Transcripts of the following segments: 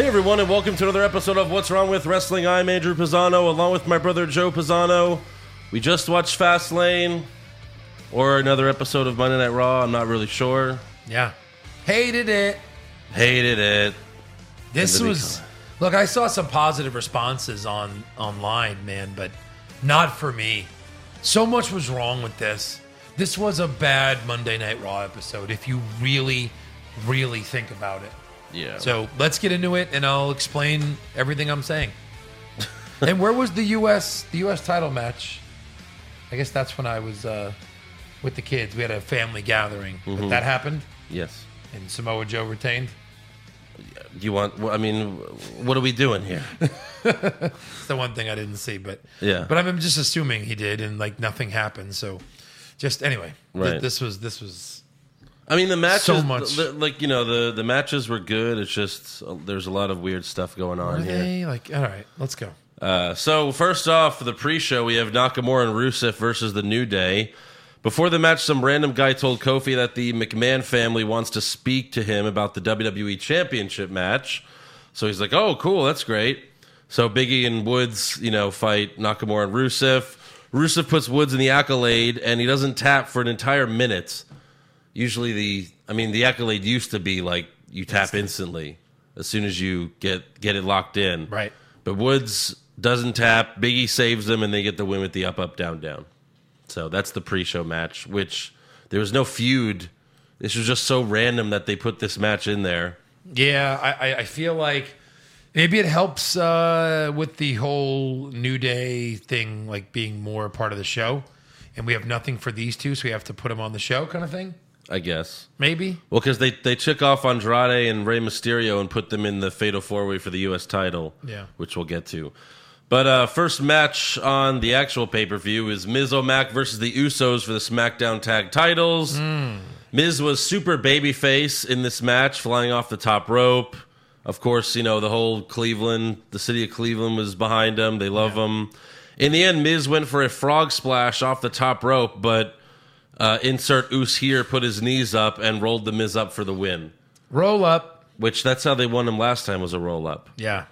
Hey everyone, and welcome to another episode of What's Wrong with Wrestling. I'm Andrew Pisano, along with my brother Joe Pisano. We just watched Fastlane, or another episode of Monday Night Raw. I'm not really sure. Yeah, hated it. This was look. I saw some positive responses online, man, but not for me. So much was wrong with this. This was a bad Monday Night Raw episode. If you really, really think about it. Yeah. So let's get into it, and I'll explain everything I'm saying. And where was the U.S. title match? I guess that's when I was with the kids. We had a family gathering. But that happened, Yes. and Samoa Joe retained. Do you want? I mean, what are we doing here? It's the one thing I didn't see, but Yeah. But I'm just assuming he did, and like nothing happened. So, just anyway, Right. This was. I mean, the matches, So much. the matches were good. It's just there's a lot of weird stuff going on Are here. they like? All right, let's go. So first off, for the pre-show, we have Nakamura and Rusev versus the New Day. Before the match, some random guy told Kofi that the McMahon family wants to speak to him about the WWE Championship match. So he's like, "Oh, cool, that's great." So Biggie and Woods, fight Nakamura and Rusev. Rusev puts Woods in the Accolade, and he doesn't tap for an entire minute. Usually the Accolade used to be like you tap instantly as soon as you get it locked in. Right. But Woods doesn't tap. Biggie saves them, and they get the win with the up, up, down, down. So that's the pre-show match, which there was no feud. This was just so random that they put this match in there. Yeah, I feel like maybe it helps with the whole New Day thing, like being more a part of the show, and we have nothing for these two, so we have to put them on the show, kind of thing. I guess. Maybe. Well, because they took off Andrade and Rey Mysterio and put them in the Fatal 4-Way for the U.S. title, Yeah. which we'll get to. But first match on the actual pay-per-view is Miz O'Mac versus the Usos for the SmackDown Tag Titles. Miz was super babyface in this match, flying off the top rope. Of course, the whole Cleveland, the city of Cleveland was behind him. They love him. In the end, Miz went for a frog splash off the top rope, but insert Us here put his knees up and rolled the Miz up for the win. Roll up. Which that's how they won him last time, was a roll up. Yeah.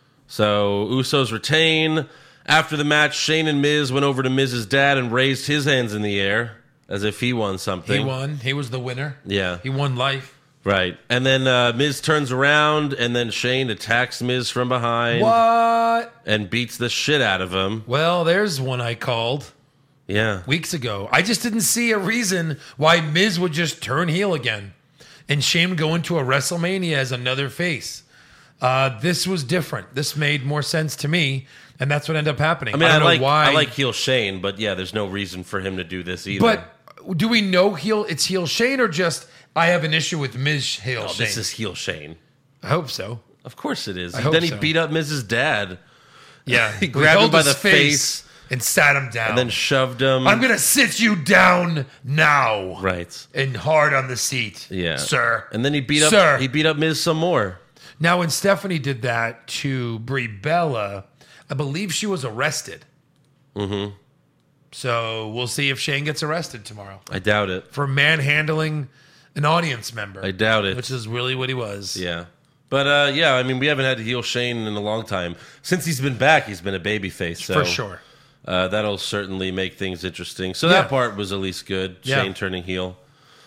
So Usos retain. After the match, Shane and Miz went over to Miz's dad and raised his hands in the air as if he won something. He won. He was the winner. Yeah. He won life. Right. And then Miz turns around, and then Shane attacks Miz from behind. What? And beats the shit out of him. Well, there's one I called Yeah. weeks ago. I just didn't see a reason why Miz would just turn heel again and Shane would go into a WrestleMania as another face. This was different. This made more sense to me, and that's what ended up happening. I mean, don't know why. I like heel Shane, but yeah, there's no reason for him to do this either. But do we know it's heel Shane or just I have an issue with Miz heel No, Shane? this is heel Shane. I hope so. Of course it is. I hope Then he so. beat up Miz's dad. Yeah. He grabbed him held by his the face and sat him down. and then shoved him. I'm going to sit you down now. Right. And hard on the seat. Yeah. Sir. And then he beat up Miz some more. Now, when Stephanie did that to Brie Bella, I believe she was arrested. Mm-hmm. So we'll see if Shane gets arrested tomorrow I doubt it. for manhandling an audience member. I doubt it. Which is really what he was. Yeah. But, yeah, I mean, we haven't had to heel Shane in a long time. Since he's been back, he's been a babyface. So, For sure. That'll certainly make things interesting. So Yeah. that part was at least good, Yeah. Shane turning heel.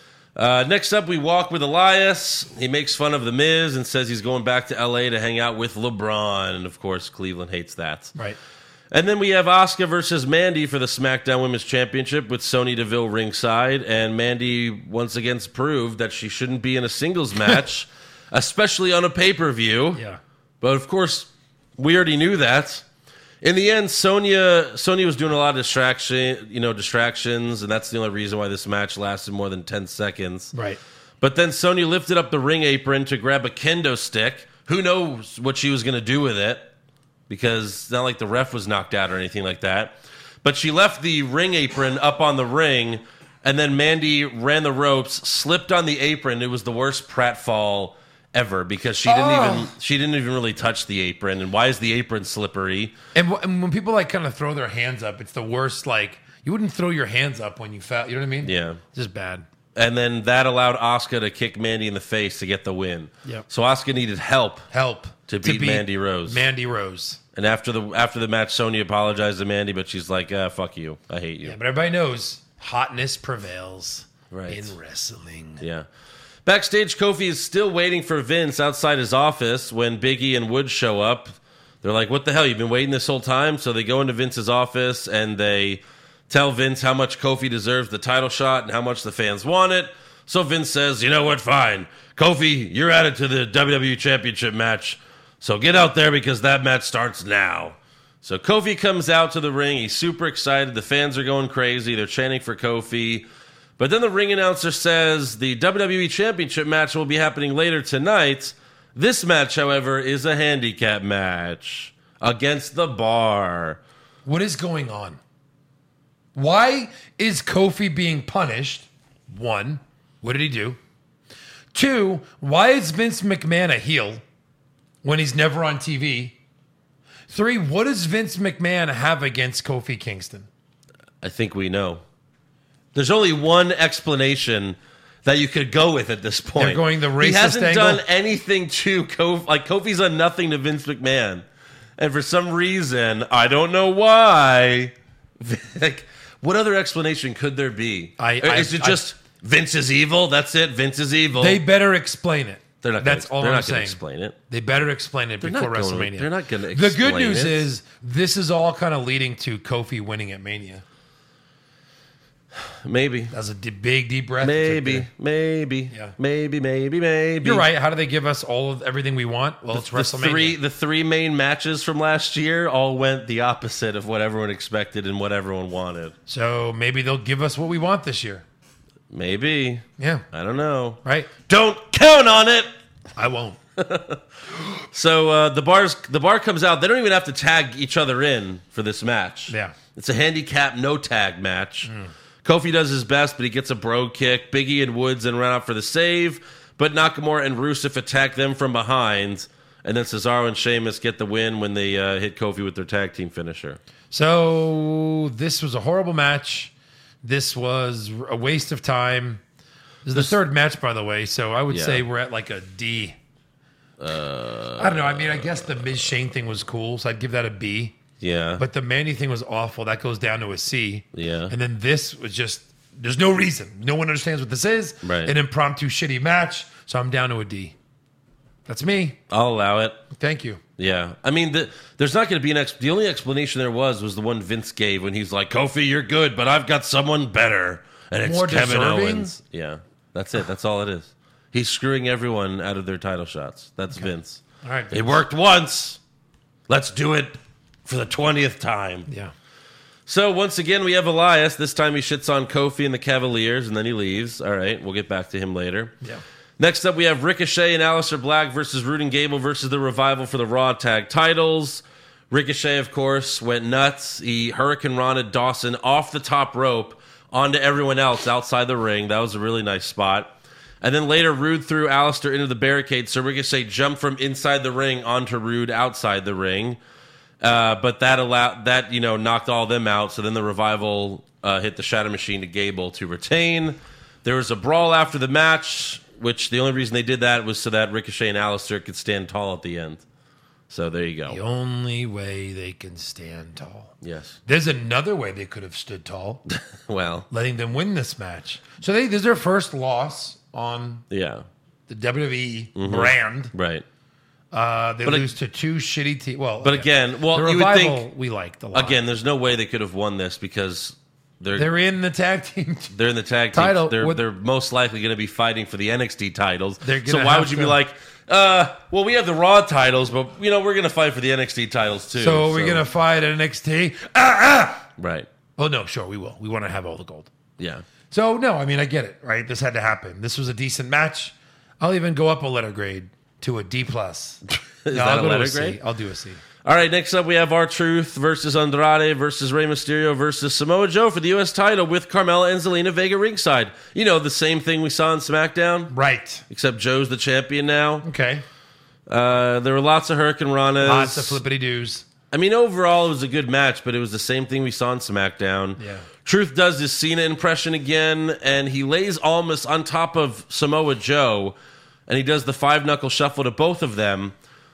Next up, we walk with Elias. He makes fun of The Miz and says he's going back to L.A. to hang out with LeBron. And, of course, Cleveland hates that. Right. And then we have Asuka versus Mandy for the SmackDown Women's Championship with Sonya Deville ringside. And Mandy once again proved that she shouldn't be in a singles match, especially on a pay-per-view. Yeah. But, of course, we already knew that. In the end, Sonya was doing a lot of distractions, and that's the only reason why this match lasted more than 10 seconds. Right. But then Sonya lifted up the ring apron to grab a kendo stick. Who knows what she was going to do with it, because it's not like the ref was knocked out or anything like that. But she left the ring apron up on the ring, and then Mandy ran the ropes, slipped on the apron. It was the worst pratfall ever because she didn't even really touch the apron. And why is the apron slippery? And when people like kind of throw their hands up, it's the worst. Like you wouldn't throw your hands up when you fell. You know what I mean? Yeah. Just bad. And then that allowed Asuka to kick Mandy in the face to get the win. Yep. So Asuka needed help to beat Mandy Rose. Mandy Rose. And after the match, Sonya apologized to Mandy, but she's like, fuck you. I hate you. Yeah, but everybody knows hotness prevails Right. in wrestling. Yeah. Backstage, Kofi is still waiting for Vince outside his office when Big E and Woods show up. They're like, what the hell? You've been waiting this whole time? So they go into Vince's office and they tell Vince how much Kofi deserves the title shot and how much the fans want it. So Vince says, you know what, fine. Kofi, you're added to the WWE Championship match. So get out there because that match starts now. So Kofi comes out to the ring. He's super excited. The fans are going crazy. They're chanting for Kofi. But then the ring announcer says the WWE Championship match will be happening later tonight. This match, however, is a handicap match against the Bar. What is going on? Why is Kofi being punished? 1, what did he do? 2, why is Vince McMahon a heel when he's never on TV? 3, what does Vince McMahon have against Kofi Kingston? I think we know. There's only one explanation that you could go with at this point. They're going the racist He hasn't angle? done anything to Kofi. Like, Kofi's done nothing to Vince McMahon. And for some reason, I don't know why. Like, what other explanation could there be? Is it just Vince is evil? That's it. Vince is evil. They better explain it. They're not. That's all I'm going to saying. explain it. They better explain it before WrestleMania. They're not going to. The good news is this is all kind of leading to Kofi winning at Mania. Maybe. That's a big, deep breath. Maybe. Yeah. Maybe. You're You're right. How do they give us all of everything we want? Well, it's WrestleMania. The three main matches from last year all went the opposite of what everyone expected and what everyone wanted. So maybe they'll give us what we want this year. Maybe. Yeah. I don't know. Right? Don't count on it. I won't. So the bar comes out. They don't even have to tag each other in for this match. Yeah. It's a handicap no tag match. Kofi does his best, but he gets a brogue kick. Big E and Woods then run out for the save, but Nakamura and Rusev attack them from behind. And then Cesaro and Sheamus get the win when they hit Kofi with their tag team finisher. So this was a horrible match. This was a waste of time. This is the third match, by the way, so I would say we're at like a D. I don't know. I mean, I guess the Miz Shane thing was cool, so I'd give that a B. Yeah. But the Mandy thing was awful. That goes down to a C. Yeah. And then this was just, there's no reason. No one understands what this is. Right. An impromptu shitty match, so I'm down to a D. That's me. I'll allow it. Thank you. Yeah. I mean, there's not going to be the only explanation there was the one Vince gave when he's like, Kofi, you're good, but I've got someone better. And it's More Kevin deserving? Owens. Yeah. That's it. That's all it is. He's screwing everyone out of their title shots. That's Vince. All right. It worked once. Let's do it for the 20th time. Yeah. So once again, we have Elias. This time he shits on Kofi and the Cavaliers, and then he leaves. All right. We'll get back to him later. Yeah. Next up, we have Ricochet and Aleister Black versus Rude and Gable versus the Revival for the Raw Tag titles. Ricochet, of course, went nuts. He Hurricane Rana Dawson off the top rope onto everyone else outside the ring. That was a really nice spot. And then later, Rude threw Aleister into the barricade, so Ricochet jumped from inside the ring onto Rude outside the ring. But that knocked all them out. So then the Revival hit the Shatter Machine to Gable to retain. There was a brawl after the match, which the only reason they did that was so that Ricochet and Aleister could stand tall at the end. So there you go. The only way they can stand tall. Yes. There's another way they could have stood tall, Well, letting them win this match. So this is their first loss on yeah. the WWE brand. Right. They lose to two shitty teams. Well, But again, the you would Revival think, we liked a lot. again, there's no way they could have won this because They're in the tag team. they're in the tag team. Title. They're most likely going to be fighting for the NXT titles. They're So gonna why have would you to- be like, well, we have the Raw titles, but we're going to fight for the NXT titles too. So we're gonna fight at NXT. Right. Oh no, sure we will. We want to have all the gold. Yeah. So no, I mean I get it. Right, this had to happen. This was a decent match. I'll even go up a letter grade to a D plus. Is No, that I'll a go to letter C. grade? I'll do a C. All right, next up we have R-Truth versus Andrade versus Rey Mysterio versus Samoa Joe for the U.S. title with Carmella and Zelina Vega ringside. You know, the same thing we saw on SmackDown, Right. except Joe's the champion now. Okay. There were lots of Hurricane Ranas. Lots of flippity doos. I mean, overall, it was a good match, but it was the same thing we saw on SmackDown. Yeah. Truth does his Cena impression again, and he lays Almas on top of Samoa Joe, and he does the five-knuckle shuffle to both of them.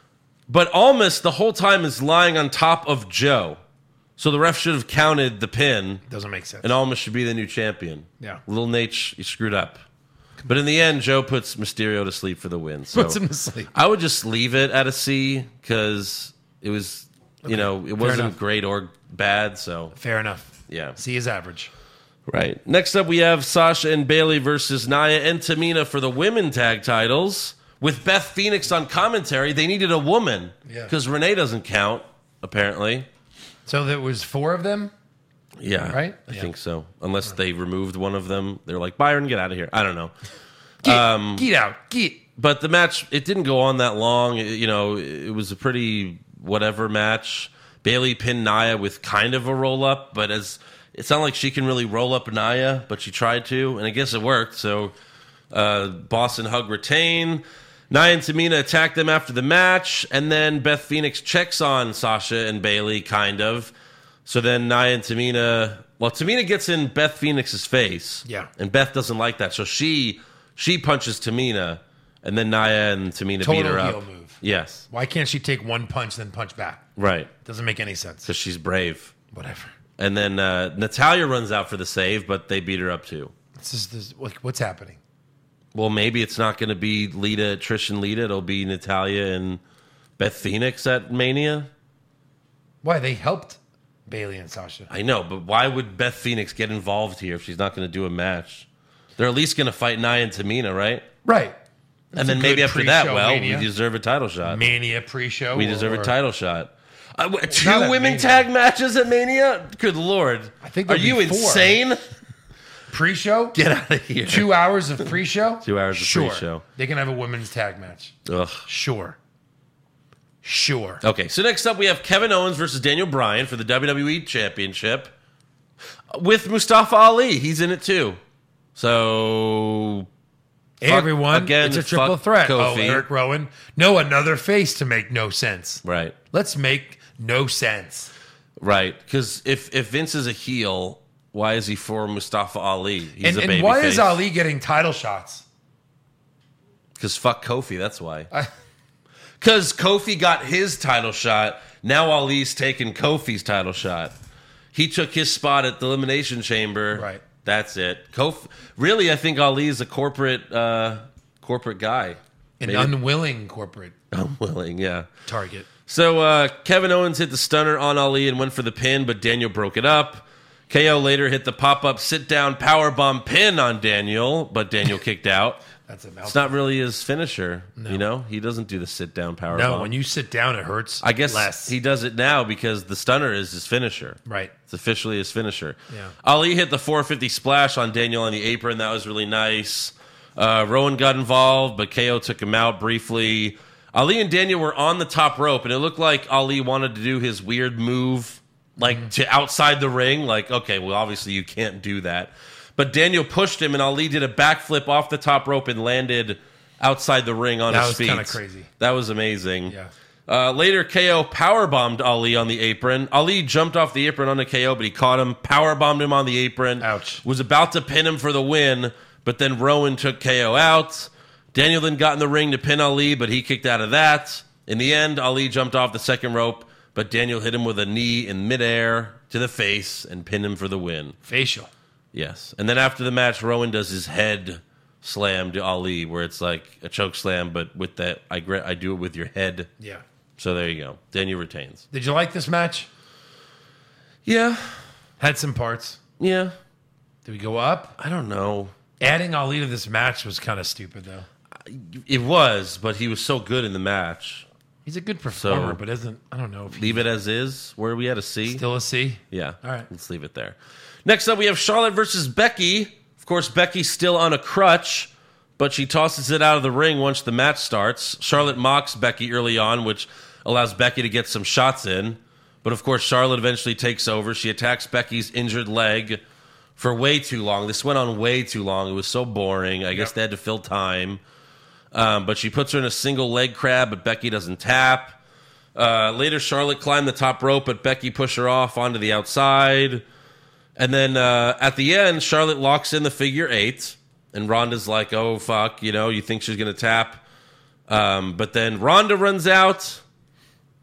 But Almas the whole time is lying on top of Joe. So the ref should have counted the pin. Doesn't make sense. And Almas should be the new champion. Yeah. Little Nate, he screwed up. But in the end, Joe puts Mysterio to sleep for the win. So Puts him to sleep. I would just leave it at a C because it was, it wasn't enough. great or bad. So, Fair enough. yeah. C is average. Right. Next up, we have Sasha and Bailey versus Nia and Tamina for the women tag titles. With Beth Phoenix on commentary, they needed a woman. Yeah. Because Renee doesn't count, apparently. So there was 4 of them? Yeah. Right? I Yeah. think so. Unless they removed one of them. They're like, Byron, get out of here. I don't know. Get out. Get. But the match, it didn't go on that long. It was a pretty whatever match. Bailey pinned Nia with kind of a roll-up, but it's not like she can really roll up Nia, but she tried to, and I guess it worked. So Boston Hug retain. Nia and Tamina attack them after the match, and then Beth Phoenix checks on Sasha and Bailey, kind of. So then Nia and Tamina... Well, Tamina gets in Beth Phoenix's face. Yeah. And Beth doesn't like that, so she punches Tamina, and then Nia and Tamina Total beat her up. heel move. Yes. Why can't she take one punch, then punch back? Right. Doesn't make any sense. Because she's brave. Whatever. And then Natalya runs out for the save, but they beat her up too. What's happening? Well, maybe it's not going to be Trish and Lita. It'll be Natalya and Beth Phoenix at Mania. Why? They helped Bailey and Sasha. I know, but why would Beth Phoenix get involved here if she's not going to do a match? They're at least going to fight Nia and Tamina, right? Right. And then maybe after that, Mania. we deserve a title shot. Mania pre-show. We deserve a title shot. Not Two at women Mania. tag matches at Mania? Good Lord. I think Are there'll you be 4. insane? Pre-show? Get out of here. 2 hours of pre-show? 2 hours of Sure. pre-show. They can have a women's tag match. Ugh. Sure. Okay, so next up we have Kevin Owens versus Daniel Bryan for the WWE Championship with Mustafa Ali. He's in it too. So, Hey, everyone. again, it's a triple fuck threat. Kofi. Oh, Eric Rowan. No, another face to make no sense. right, Let's make no sense. right. Because if Vince is a heel, why is he for Mustafa Ali? He's a And baby why face. is Ali getting title shots? Because fuck Kofi, that's why. Because Kofi got his title shot. Now Ali's taking Kofi's title shot. He took his spot at the Elimination Chamber. Right. That's it. Kofi. Really, I think Ali is a corporate guy. An Maybe- unwilling corporate unwilling, yeah. target. So Kevin Owens hit the stunner on Ali and went for the pin, but Daniel broke it up. KO later hit the pop-up sit-down powerbomb pin on Daniel, but Daniel kicked out. That's a It's mouthful. not really his finisher, He doesn't do the sit-down powerbomb. No, when you sit down, it hurts. I guess less. he does it now because the stunner is his finisher. Right. It's officially his finisher. Yeah. Ali hit the 450 splash on Daniel on the apron. That was really nice. Rowan got involved, but KO took him out briefly. Ali and Daniel were on the top rope, and it looked like Ali wanted to do his weird move, to outside the ring. Like, okay, well, obviously you can't do that. But Daniel pushed him, and Ali did a backflip off the top rope and landed outside the ring on his feet. That was kinda crazy. That was amazing. Yeah. Later, KO powerbombed Ali on the apron. Ali jumped off the apron onto KO, but he caught him, powerbombed him on the apron. Ouch. Was about to pin him for the win, but then Rowan took KO out. Daniel then got in the ring to pin Ali, but he kicked out of that. In the end, Ali jumped off the second rope, but Daniel hit him with a knee in midair to the face and pinned him for the win. Facial. Yes. And then after the match, Rowan does his head slam to Ali, where it's like a choke slam, but with that, I do it with your head. Yeah. So there you go. Daniel retains. Did you like this match? Yeah. Had some parts. Yeah. Did we go up? I don't know. Adding Ali to this match was kind of stupid, though. It was, but he was so good in the match. He's a good performer, So- but I don't know if Leave it as is. Where are we at? A C? still a C. Yeah. All right. Let's leave it there. Next up, we have Charlotte versus Becky. Of course, Becky's still on a crutch, but she tosses it out of the ring once the match starts. Charlotte mocks Becky early on, which allows Becky to get some shots in. But of course, Charlotte eventually takes over. She attacks Becky's injured leg for way too long. This went on way too long. It was so boring. I guess they had to fill time. But she puts her in a single leg crab, but Becky doesn't tap. Later, Charlotte climbed the top rope, but Becky pushed her off onto the outside. And then at the end, Charlotte locks in the figure 8. And Ronda's like, oh, fuck, you think she's going to tap. But then Ronda runs out.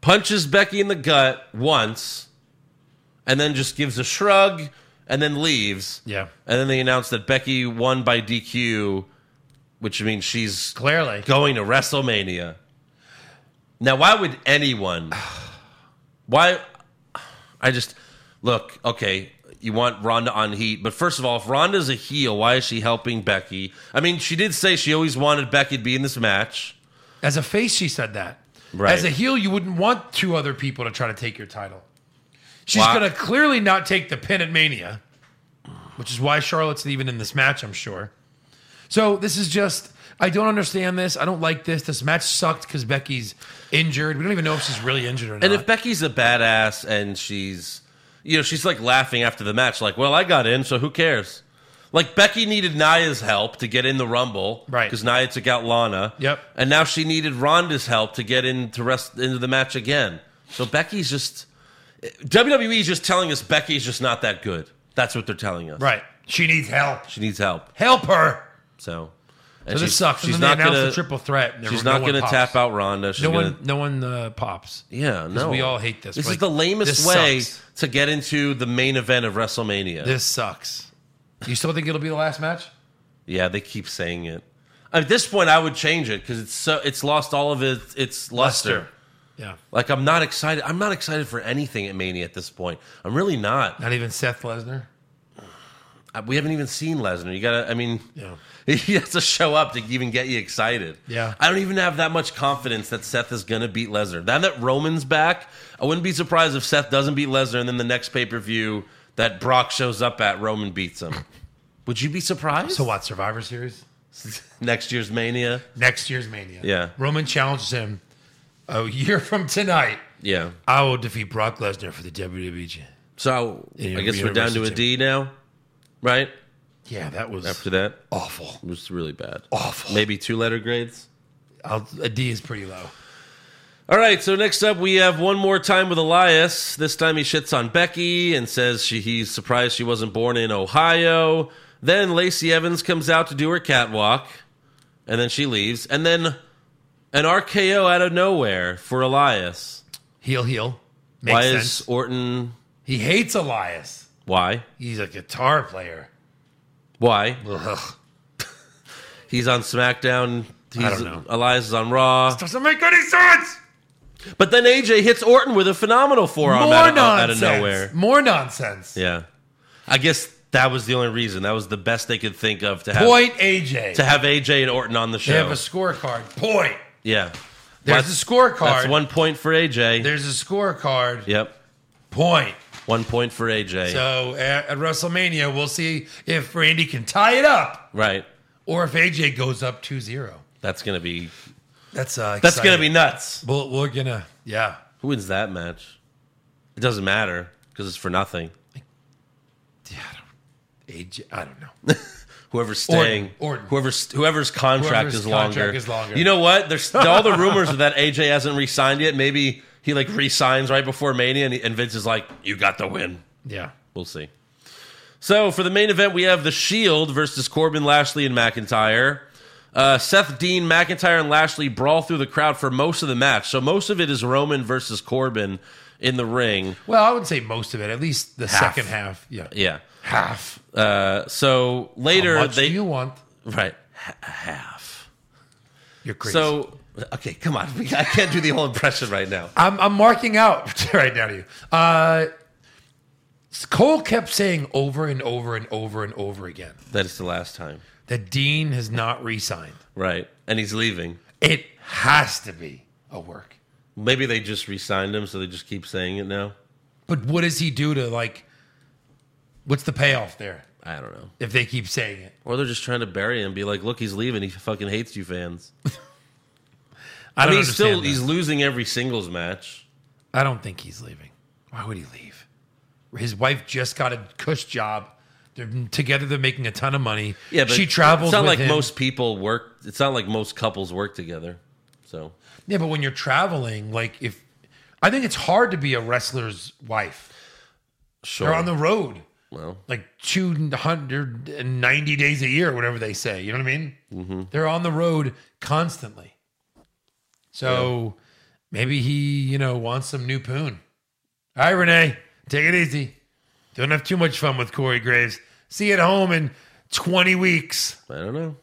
punches Becky in the gut once, and then just gives a shrug, and then leaves. Yeah. And then they announce that Becky won by DQ, which means she's Clearly. going to WrestleMania. Now, why would anyone... Why... I just... Look, okay, you want Ronda on heat, but first of all, if Ronda's a heel, why is she helping Becky? I mean, she did say she always wanted Becky to be in this match. As a face, she said that. Right. As a heel, you wouldn't want two other people to try to take your title. She's Wow. going to clearly not take the pin at Mania, which is why Charlotte's even in this match, I'm sure. So this is just, I don't understand this. I don't like this. This match sucked because Becky's injured. We don't even know if she's really injured or not. And if Becky's a badass and she's, you know, she's like laughing after the match, like, well, I got in, so who cares? Like, Becky needed Nia's help to get in the Rumble. Right. Because Nia took out Lana. Yep. And now she needed Ronda's help to get into the match again. So Becky's just... WWE is just telling us Becky's just not that good. That's what they're telling us. Right. She needs help. She needs help. Help her. So This sucks. She's And then not they announced gonna. the triple threat. And She's no not one going to pops. tap out Ronda. She's No one pops. Yeah, no. we all hate this. This Like, is the lamest this way sucks. to get into the main event of WrestleMania. This sucks. You still think it'll be the last match? Yeah, they keep saying it. At this point, I would change it because it's lost all of its luster. Yeah. Like, I'm not excited. I'm not excited for anything at Mania at this point. I'm really not. Not even Seth Lesnar? We haven't even seen Lesnar. You gotta. I mean, Yeah. he has to show up to even get you excited. Yeah. I don't even have that much confidence that Seth is gonna beat Lesnar. Now that Roman's back, I wouldn't be surprised if Seth doesn't beat Lesnar, and then the next pay-per-view that Brock shows up at, Roman beats him. Would you be surprised? So what, Survivor Series? Next year's Mania. Next year's Mania. Yeah. Roman challenges him a year from tonight. Yeah. I will defeat Brock Lesnar for the WWE Championship. So Yeah, I guess we're down to a D now, right? Yeah, that was After that, awful. it was really bad. Awful. Maybe 2-letter grades. A D is pretty low. All right, so next up we have One More Time with Elias. This time he shits on Becky and says he's surprised she wasn't born in Ohio. Then Lacey Evans comes out to do her catwalk, and then she leaves. And then an RKO out of nowhere for Elias. Heel. Makes Why sense. is Orton... He hates Elias. Why? He's a guitar player. Why? Ugh. He's on SmackDown. I don't know. Elias is on Raw. Doesn't make any sense. But then AJ hits Orton with a phenomenal forearm More out of nonsense. nowhere. More nonsense. Yeah. I guess that was the only reason. That was the best they could think of to have Point AJ. to have AJ and Orton on the They show. have a scorecard. Point. Yeah. There's That's- a scorecard. That's 1 point for AJ. There's a scorecard. Yep. Point. 1 point for AJ. So at WrestleMania, we'll see if Randy can tie it up right. or if AJ goes up 2-0. That's gonna be That's gonna be nuts. We're gonna, yeah. Who wins that match? It doesn't matter because it's for nothing. AJ, I don't know. Whoever's staying, Orton. whoever's contract Whoever's is longer. contract is longer. You know what? There's all the rumors are that AJ hasn't re-signed yet. Maybe he like re-signs right before Mania, and Vince is like, "You got the win." Yeah. We'll see. So for the main event, we have The Shield versus Corbin, Lashley, and McIntyre. Seth, Dean, McIntyre, and Lashley brawl through the crowd for most of the match. So most of it is Roman versus Corbin in the ring. Well, I would say most of it, at least the Half. second half. Yeah. Yeah. Half. So later How much they do you want? right half. You're crazy. So okay, come on, I can't do the whole impression right now. I'm marking out right now to you. Cole kept saying over and over and over and over again That is the last time, that Dean has not re-signed. right? And he's leaving. It has to be a work. Maybe they just re-signed him, so they just keep saying it now. But what does he do to, like, what's the payoff there I don't know. if they keep saying it? Or they're just trying to bury him, be like, "Look, he's leaving. He fucking hates you fans." I don't mean, understand he's that. losing every singles match. I don't think he's leaving. Why would he leave? His wife just got a cush job. They're together. They're making a ton of money. Yeah, but she travels. It's not with like him. most people work. It's not like most couples work together. So Yeah, but when you're traveling, like I think it's hard to be a wrestler's wife. sure. They're on the road well, like 290 days a year, whatever they say. You know what I mean? Mm-hmm. They're on the road constantly. So Maybe he, wants some new poon. All right, Renee, take it easy. Don't have too much fun with Corey Graves. See you at home in 20 weeks. I don't know.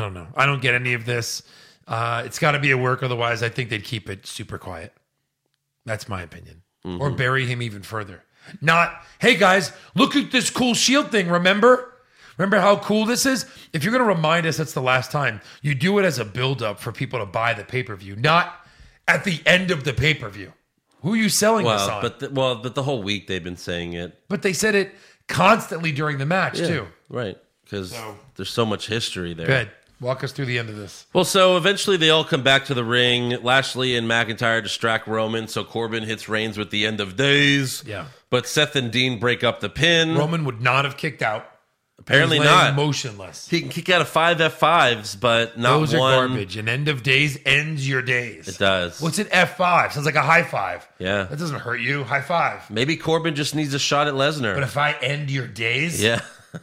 I don't get any of this. It's got to be a work. Otherwise, I think they'd keep it super quiet. That's my opinion. Or bury him even further. Not, hey guys, look at this cool Shield thing, remember? Remember how cool this is? If you're going to remind us that's the last time, you do it as a build-up for people to buy the pay-per-view, not at the end of the pay-per-view. Who are you selling this on? But the whole week they've been saying it. But they said it constantly during the match, too. Right, because there's so much history there. Good. Walk us through the end of this. Well, so eventually they all come back to the ring. Lashley and McIntyre distract Roman, so Corbin hits Reigns with the end of days. Yeah. But Seth and Dean break up the pin. Roman would not have kicked out. Apparently He was laying not. motionless. He can kick out of 5 F5s, but not Those are one. garbage. An end of days ends your days. It does. What's an F5? Sounds like a high five. Yeah. That doesn't hurt you. High five. Maybe Corbin just needs a shot at Lesnar. But if I end your days, Yeah.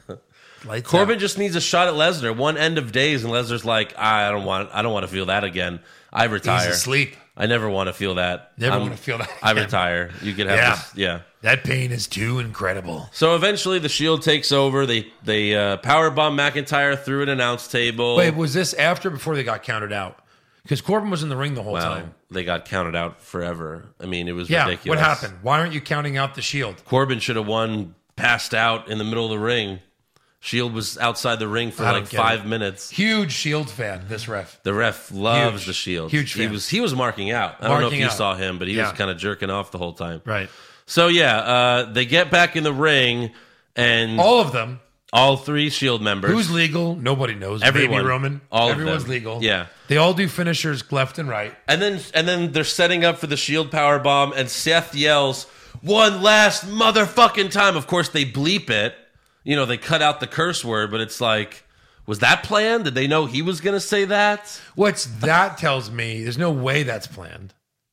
lights Corbin out. just needs a shot at Lesnar. One end of days, and Lesnar's like, I don't want to feel that again. I retire. He's asleep. I never want to feel that. Never want to feel that I again. retire. You could have Yeah. this. Yeah. That pain is too incredible. So eventually the Shield takes over. They powerbomb McIntyre through an announce table. Wait, was this after or before they got counted out? Because Corbin was in the ring the whole time. They got counted out forever. I mean, it was Yeah, ridiculous. what happened? Why aren't you counting out the Shield? Corbin should have won, passed out in the middle of the ring. Shield was outside the ring for I don't like get 5 minutes. Huge Shield fan, this ref. The ref loves Huge. the Shield. Huge fan. He was marking out. I don't know if Marking you out. saw him, but he was Yeah. kind of jerking off the whole time. Right. So they get back in the ring, and All of them. all 3 Shield members. Who's legal? Nobody knows. Everyone. Baby Roman. All of Everyone's them. legal. Yeah. They all do finishers left and right. And then they're setting up for the Shield power bomb, and Seth yells, "One last motherfucking time!" Of course, they bleep it. They cut out the curse word, but it's like, was that planned? Did they know he was going to say that? What's that tells me? There's no way that's planned.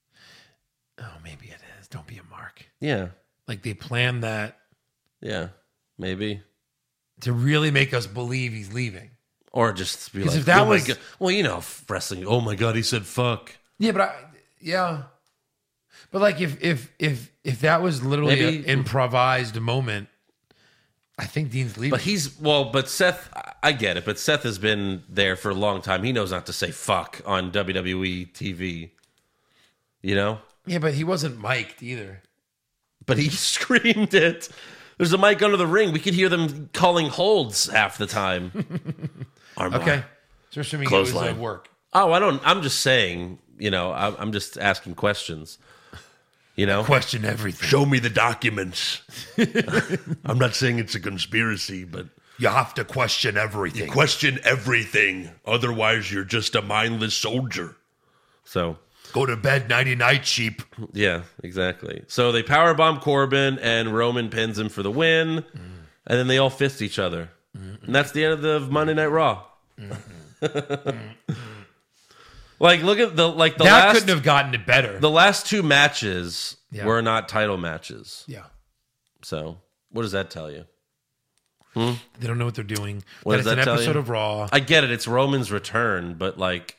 Oh, maybe it is. Don't be a mark. Yeah, Like they planned that yeah, maybe. to really make us believe he's leaving. Or just be 'Cause like, if that oh my was- God. Well, wrestling. Oh my God, he said fuck. Yeah, but But like if that was literally Maybe- an improvised moment, I think Dean's leaving. But Seth, I get it, but Seth has been there for a long time. He knows not to say fuck on WWE TV. Yeah, but he wasn't mic'd either. But he screamed it. There's a mic under the ring. We could hear them calling holds half the time. Armbar. Okay. So assuming it was Clothesline. at work. Oh, I'm just saying, I'm just asking questions. Question everything. Show me the documents. I'm not saying it's a conspiracy, but You have to question everything. question everything. Otherwise, you're just a mindless soldier. So, Go to bed, nighty night, sheep. yeah, exactly. So they powerbomb Corbin, and Roman pins him for the win. And then they all fist each other. And that's the end of the Monday Night Raw. Look at the That last couldn't have gotten it better. the last 2 matches Yeah. were not title matches. Yeah. So, what does that tell you? They don't know what they're doing. What That does it's an that tell episode you? of Raw. I get it. It's Roman's return, but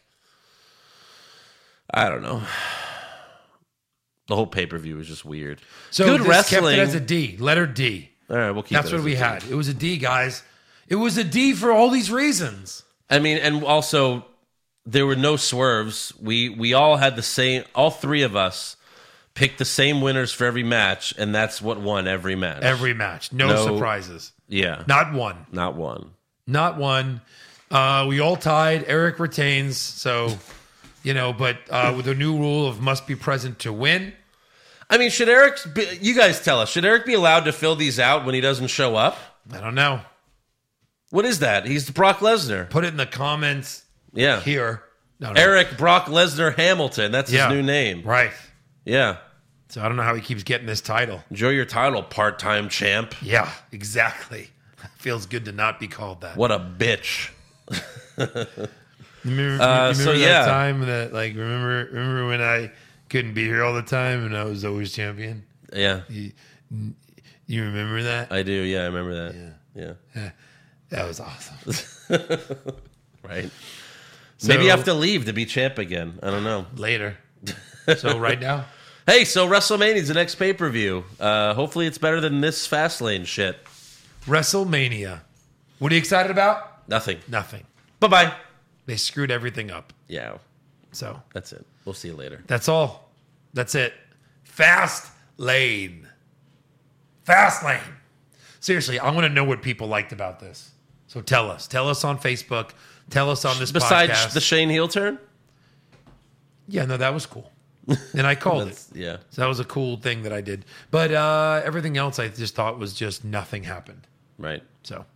I don't know. The whole pay-per-view was just weird. So Good this wrestling. kept it as a D. Letter D. All right, we'll keep That's it what as we a had. D. It was a D, guys. It was a D for all these reasons. I mean, and also there were no swerves. We all had the same. All 3 of us picked the same winners for every match, and that's what won every match. Every match. No surprises. Yeah, Not one. not one. Not one. We all tied. Eric retains. So, but with the new rule of must be present to win. I mean, should Eric? You guys tell us. Should Eric be allowed to fill these out when he doesn't show up? I don't know. What is that? He's Brock Lesnar. Put it in the comments Yeah, here. No. Eric Brock Lesnar Hamilton. That's his Yeah. new name. Right. Yeah. So I don't know how he keeps getting this title. Enjoy your title, part-time champ. Yeah, exactly. Feels good to not be called that. What a bitch. Remember that time that remember when I couldn't be here all the time and I was always champion? Yeah, You remember that? I do. Yeah, I remember that. Yeah. That was awesome. Right. So- Maybe you have to leave to be champ again. I don't know. Later. So right now, Hey, so WrestleMania's the next pay-per-view. Hopefully it's better than this Fastlane shit. WrestleMania. What are you excited about? Nothing. Nothing. Bye-bye. They screwed everything up. Yeah, So that's it. We'll see you later. that's all. That's it. Fast lane. Fast lane. Seriously, I want to know what people liked about this. So tell us. Tell us on Facebook. Tell us on this Besides podcast. the Shane heel turn? Yeah, no, that was cool. And I called it. Yeah. So that was a cool thing that I did. But everything else I just thought was just nothing happened. Right. So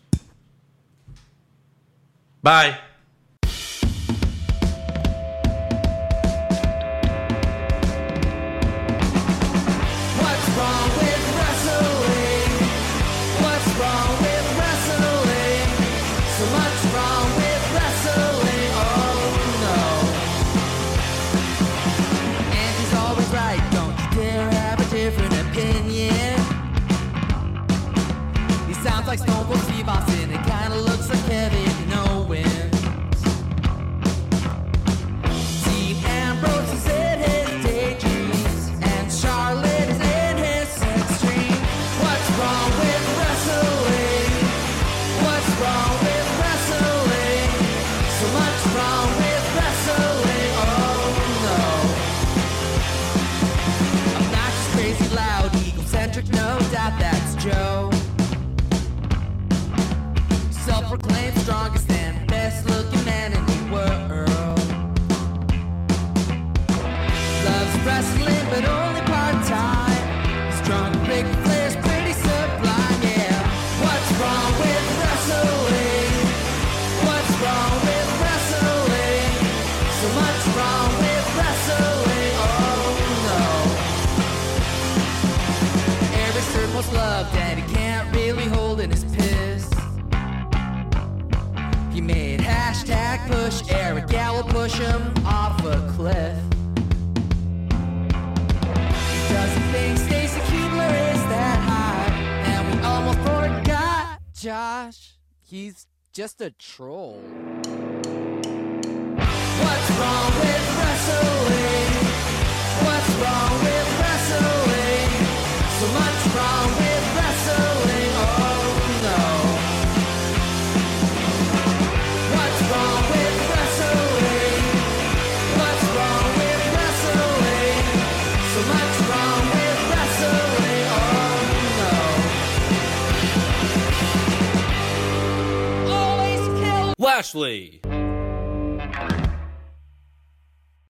Bye. What's wrong with wrestling? What's wrong with wrestling? So much wrong with wrestling. Oh no. And he's always right. Don't you dare have a different opinion. He sounds like Stone Cold Steve Austin. It kinda looks like Kevin Owens. Dean Ambrose is in his daydreams, and Charlotte is in his sex dream. What's wrong with wrestling? What's wrong with wrestling? So much wrong with wrestling. Oh no. Obnoxious, crazy, loud, egocentric, no doubt that's Joe. Self-proclaimed strongest and best-looking man in the world. Loves wrestling, but only part-time. Strong, big players, pretty sublime, yeah. What's wrong with wrestling? What's wrong with wrestling? So much wrong with wrestling, oh no. Eric's third most loved, and he can't really hold in his piss. He made hashtag push Eric Gallo, push him off a cliff. He doesn't think Stacey Kubler is that high, and we almost forgot Josh. He's just a troll. What's wrong with wrestling? What's wrong with wrestling? So much wrong with wrestling, oh no. What's wrong with wrestling? What's wrong with wrestling? So much wrong with wrestling, oh no. Always kill Lashley.